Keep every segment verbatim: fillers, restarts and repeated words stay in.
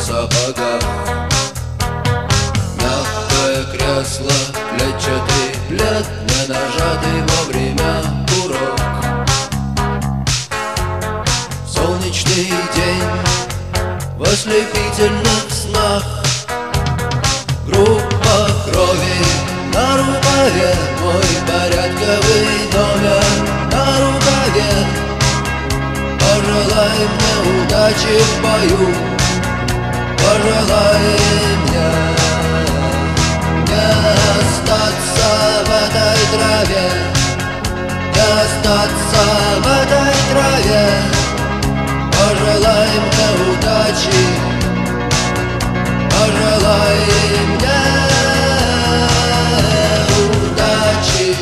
сапогах. Мягкое кресло, клетчатый плед, не нажатый вовремя курок. Солнечный день в ослепительных снах. Группа крови на рукаве, мой порядковый номер на рукаве. Пожелай мне удачи в бою, пожелай мне не остаться в этой траве, не остаться в этой траве. Пожелай мне удачи, пожелай мне удачи.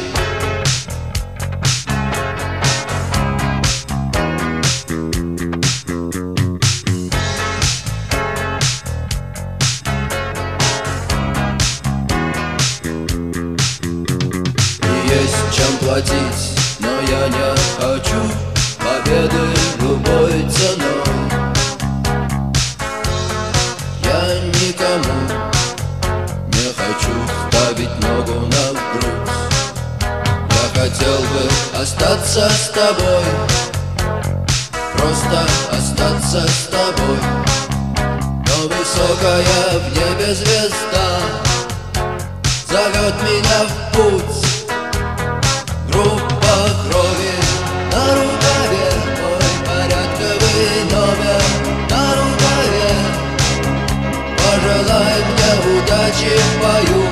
Есть чем платить, но я не хочу победы любой ценой. Я никому не хочу ставить ногу на грудь. Я хотел бы остаться с тобой, просто остаться с тобой. Но высокая в небе звезда зовет меня в путь. Группа крови на рукаве, мой порядковый номер на рукаве. Пожелай мне удачи в бою,